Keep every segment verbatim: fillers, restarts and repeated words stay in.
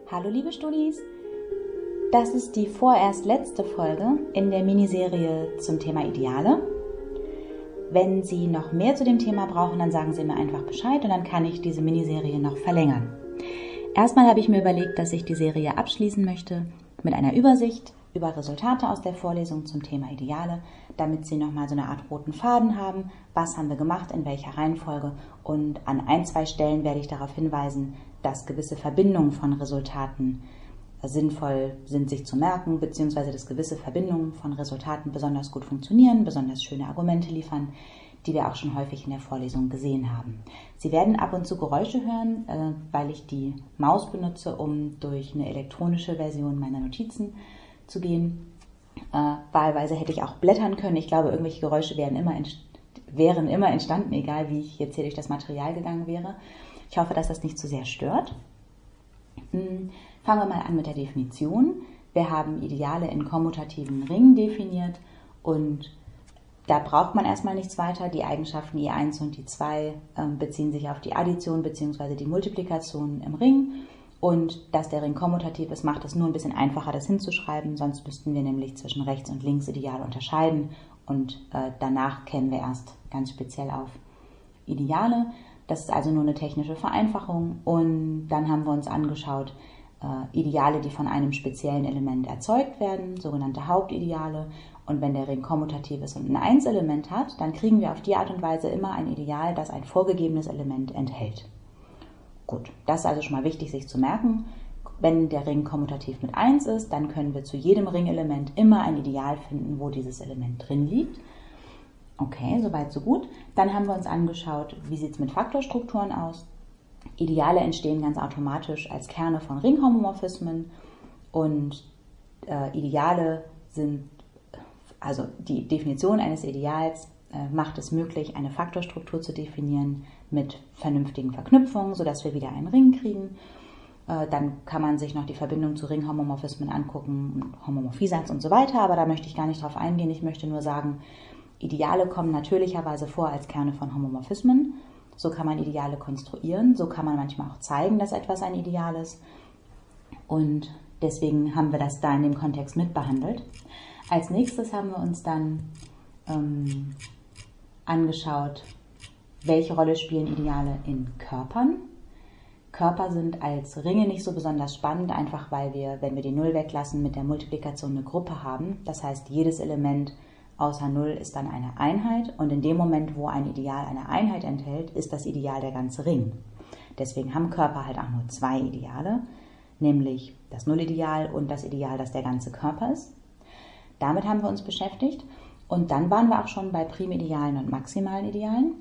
Hallo liebe Studis, das ist die vorerst letzte Folge in der Miniserie zum Thema Ideale. Wenn Sie noch mehr zu dem Thema brauchen, dann sagen Sie mir einfach Bescheid und dann kann ich diese Miniserie noch verlängern. Erstmal habe ich mir überlegt, dass ich die Serie abschließen möchte mit einer Übersicht über Resultate aus der Vorlesung zum Thema Ideale, damit Sie nochmal so eine Art roten Faden haben, was haben wir gemacht, in welcher Reihenfolge, und an ein, zwei Stellen werde ich darauf hinweisen, dass gewisse Verbindungen von Resultaten sinnvoll sind, sich zu merken, beziehungsweise dass gewisse Verbindungen von Resultaten besonders gut funktionieren, besonders schöne Argumente liefern, die wir auch schon häufig in der Vorlesung gesehen haben. Sie werden ab und zu Geräusche hören, weil ich die Maus benutze, um durch eine elektronische Version meiner Notizen zu gehen. Äh, wahlweise hätte ich auch blättern können. Ich glaube, irgendwelche Geräusche wären immer, entst- wären immer entstanden, egal wie ich jetzt hier durch das Material gegangen wäre. Ich hoffe, dass das nicht zu sehr stört. Hm, fangen wir mal an mit der Definition. Wir haben Ideale in kommutativen Ringen definiert und da braucht man erstmal nichts weiter. Die Eigenschaften I eins und I zwei äh, beziehen sich auf die Addition bzw. die Multiplikation im Ring. Und dass der Ring kommutativ ist, macht es nur ein bisschen einfacher, das hinzuschreiben. Sonst müssten wir nämlich zwischen Rechts- und Linksideal unterscheiden. Und äh, danach kämen wir erst ganz speziell auf Ideale. Das ist also nur eine technische Vereinfachung. Und dann haben wir uns angeschaut, äh, Ideale, die von einem speziellen Element erzeugt werden, sogenannte Hauptideale. Und wenn der Ring kommutativ ist und ein Eins-Element hat, dann kriegen wir auf die Art und Weise immer ein Ideal, das ein vorgegebenes Element enthält. Gut, das ist also schon mal wichtig, sich zu merken. Wenn der Ring kommutativ mit eins ist, dann können wir zu jedem Ringelement immer ein Ideal finden, wo dieses Element drin liegt. Okay, soweit so gut. Dann haben wir uns angeschaut, wie sieht es mit Faktorstrukturen aus. Ideale entstehen ganz automatisch als Kerne von Ringhomomorphismen und äh, Ideale sind, also die Definition eines Ideals äh, macht es möglich, eine Faktorstruktur zu definieren mit vernünftigen Verknüpfungen, sodass wir wieder einen Ring kriegen. Äh, dann kann man sich noch die Verbindung zu Ringhomomorphismen angucken, Homomorphiesatz und so weiter, aber da möchte ich gar nicht drauf eingehen. Ich möchte nur sagen, Ideale kommen natürlicherweise vor als Kerne von Homomorphismen. So kann man Ideale konstruieren, so kann man manchmal auch zeigen, dass etwas ein Ideal ist. Und deswegen haben wir das da in dem Kontext mitbehandelt. Als nächstes haben wir uns dann ähm, angeschaut, welche Rolle spielen Ideale in Körpern. Körper sind als Ringe nicht so besonders spannend, einfach weil wir, wenn wir die Null weglassen, mit der Multiplikation eine Gruppe haben. Das heißt, jedes Element außer Null ist dann eine Einheit und in dem Moment, wo ein Ideal eine Einheit enthält, ist das Ideal der ganze Ring. Deswegen haben Körper halt auch nur zwei Ideale, nämlich das Nullideal und das Ideal, das der ganze Körper ist. Damit haben wir uns beschäftigt und dann waren wir auch schon bei Primidealen und maximalen Idealen.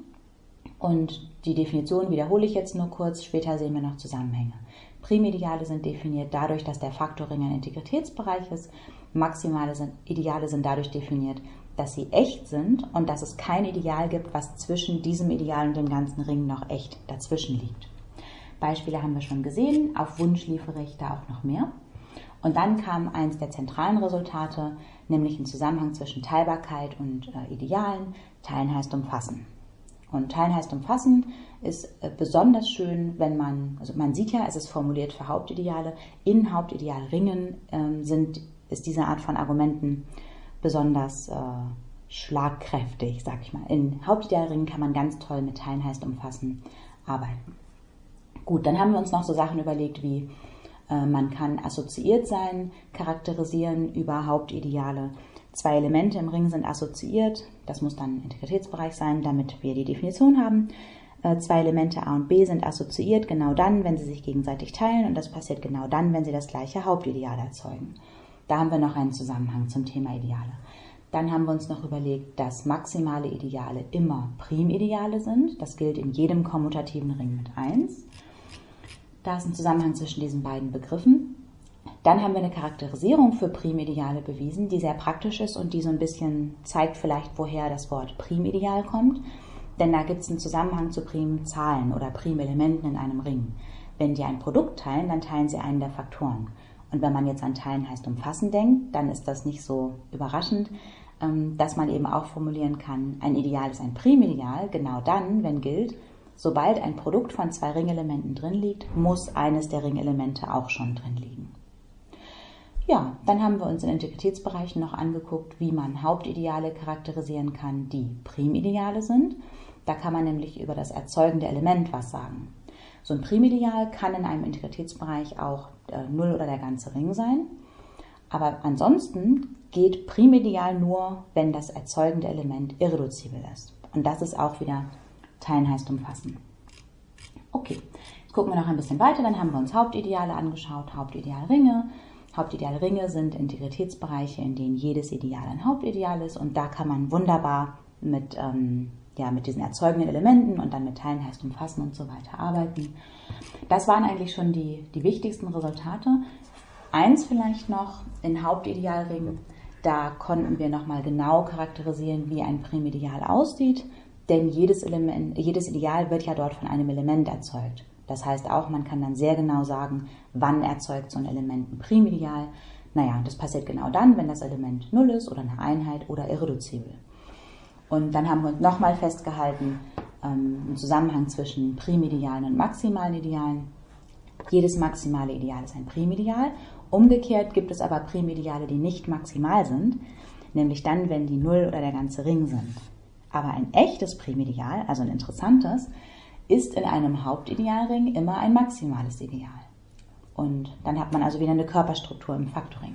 Und die Definition wiederhole ich jetzt nur kurz, später sehen wir noch Zusammenhänge. Primideale sind definiert dadurch, dass der Faktorring ein Integritätsbereich ist. Maximale sind, Ideale sind dadurch definiert, dass sie echt sind und dass es kein Ideal gibt, was zwischen diesem Ideal und dem ganzen Ring noch echt dazwischen liegt. Beispiele haben wir schon gesehen, auf Wunsch liefere ich da auch noch mehr. Und dann kam eins der zentralen Resultate, nämlich ein Zusammenhang zwischen Teilbarkeit und äh, Idealen. Teilen heißt umfassen. Und Teilen heißt umfassen ist äh, besonders schön, wenn man, also man sieht ja, es ist formuliert für Hauptideale. In Hauptidealringen ähm, sind, ist diese Art von Argumenten besonders äh, schlagkräftig, sag ich mal. In Hauptidealringen kann man ganz toll mit Teilen heißt umfassen arbeiten. Gut, dann haben wir uns noch so Sachen überlegt wie, äh, man kann assoziiert sein, charakterisieren über Hauptideale. Zwei Elemente im Ring sind assoziiert, das muss dann Integritätsbereich sein, damit wir die Definition haben. Äh, zwei Elemente A und B sind assoziiert genau dann, wenn sie sich gegenseitig teilen und das passiert genau dann, wenn sie das gleiche Hauptideal erzeugen. Da haben wir noch einen Zusammenhang zum Thema Ideale. Dann haben wir uns noch überlegt, dass maximale Ideale immer Primideale sind. Das gilt in jedem kommutativen Ring mit eins. Da ist ein Zusammenhang zwischen diesen beiden Begriffen. Dann haben wir eine Charakterisierung für Primideale bewiesen, die sehr praktisch ist und die so ein bisschen zeigt vielleicht, woher das Wort Primideal kommt. Denn da gibt es einen Zusammenhang zu Primzahlen oder Primelementen in einem Ring. Wenn die ein Produkt teilen, dann teilen sie einen der Faktoren. Und wenn man jetzt an Teilen heißt umfassen denkt, dann ist das nicht so überraschend, dass man eben auch formulieren kann, ein Ideal ist ein Primideal, genau dann, wenn gilt, sobald ein Produkt von zwei Ringelementen drin liegt, muss eines der Ringelemente auch schon drin liegen. Ja, dann haben wir uns in Integritätsbereichen noch angeguckt, wie man Hauptideale charakterisieren kann, die Primideale sind. Da kann man nämlich über das erzeugende Element was sagen. So ein Primideal kann in einem Integritätsbereich auch äh, Null oder der ganze Ring sein. Aber ansonsten geht Primideal nur, wenn das erzeugende Element irreduzibel ist. Und das ist auch wieder teilen heißt umfassen. Okay, jetzt gucken wir noch ein bisschen weiter. Dann haben wir uns Hauptideale angeschaut, Hauptidealringe. Hauptidealringe sind Integritätsbereiche, in denen jedes Ideal ein Hauptideal ist. Und da kann man wunderbar mit, ähm, ja, mit diesen erzeugenden Elementen und dann mit teilen heißt umfassen und so weiter arbeiten. Das waren eigentlich schon die, die wichtigsten Resultate. Eins vielleicht noch, in Hauptidealringen, da konnten wir nochmal genau charakterisieren, wie ein Primideal aussieht, denn jedes, Element, jedes Ideal wird ja dort von einem Element erzeugt. Das heißt auch, man kann dann sehr genau sagen, wann erzeugt so ein Element ein Primideal. Naja, das passiert genau dann, wenn das Element Null ist oder eine Einheit oder irreduzibel. Und dann haben wir uns nochmal festgehalten, ähm, im Zusammenhang zwischen Primidealen und maximalen Idealen. Jedes maximale Ideal ist ein Primideal. Umgekehrt gibt es aber Primideale, die nicht maximal sind, nämlich dann, wenn die Null oder der ganze Ring sind. Aber ein echtes Primideal, also ein interessantes, ist in einem Hauptidealring immer ein maximales Ideal. Und dann hat man also wieder eine Körperstruktur im Faktoring.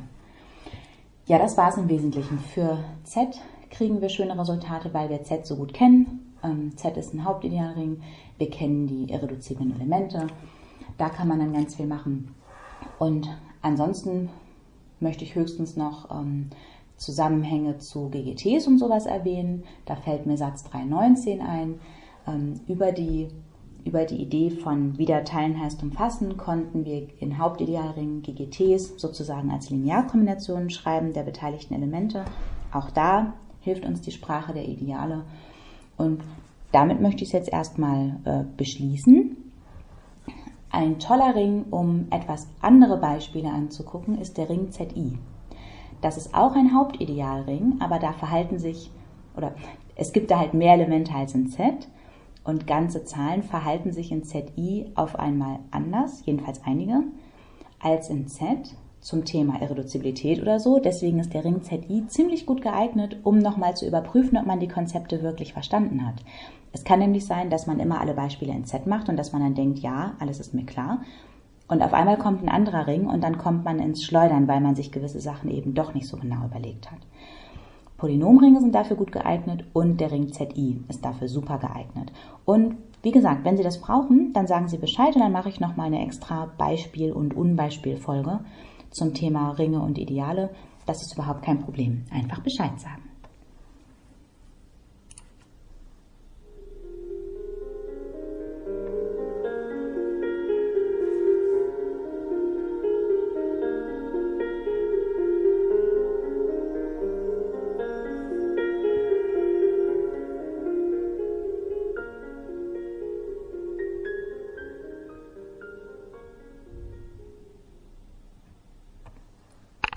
Ja, das war es im Wesentlichen. Für Z kriegen wir schöne Resultate, weil wir Z so gut kennen. Ähm, Z ist ein Hauptidealring, wir kennen die irreduziblen Elemente. Da kann man dann ganz viel machen. Und ansonsten möchte ich höchstens noch ähm, Zusammenhänge zu G G Ts und sowas erwähnen. Da fällt mir Satz drei neunzehn ein. Ähm, über die Über die Idee von wieder teilen heißt umfassen konnten wir in Hauptidealringen G G Ts sozusagen als Linearkombinationen schreiben der beteiligten Elemente. Auch da hilft uns die Sprache der Ideale. Und damit möchte ich es jetzt erstmal äh, beschließen. Ein toller Ring, um etwas andere Beispiele anzugucken, ist der Ring Z I. Das ist auch ein Hauptidealring, aber da verhalten sich, oder es gibt da halt mehr Elemente als in Z. Und ganze Zahlen verhalten sich in Z I auf einmal anders, jedenfalls einige, als in Z zum Thema Irreduzibilität oder so. Deswegen ist der Ring Z I ziemlich gut geeignet, um nochmal zu überprüfen, ob man die Konzepte wirklich verstanden hat. Es kann nämlich sein, dass man immer alle Beispiele in Z macht und dass man dann denkt, ja, alles ist mir klar. Und auf einmal kommt ein anderer Ring und dann kommt man ins Schleudern, weil man sich gewisse Sachen eben doch nicht so genau überlegt hat. Polynomringe sind dafür gut geeignet und der Ring Z I ist dafür super geeignet. Und wie gesagt, wenn Sie das brauchen, dann sagen Sie Bescheid und dann mache ich nochmal eine extra Beispiel- und Unbeispielfolge zum Thema Ringe und Ideale. Das ist überhaupt kein Problem. Einfach Bescheid sagen.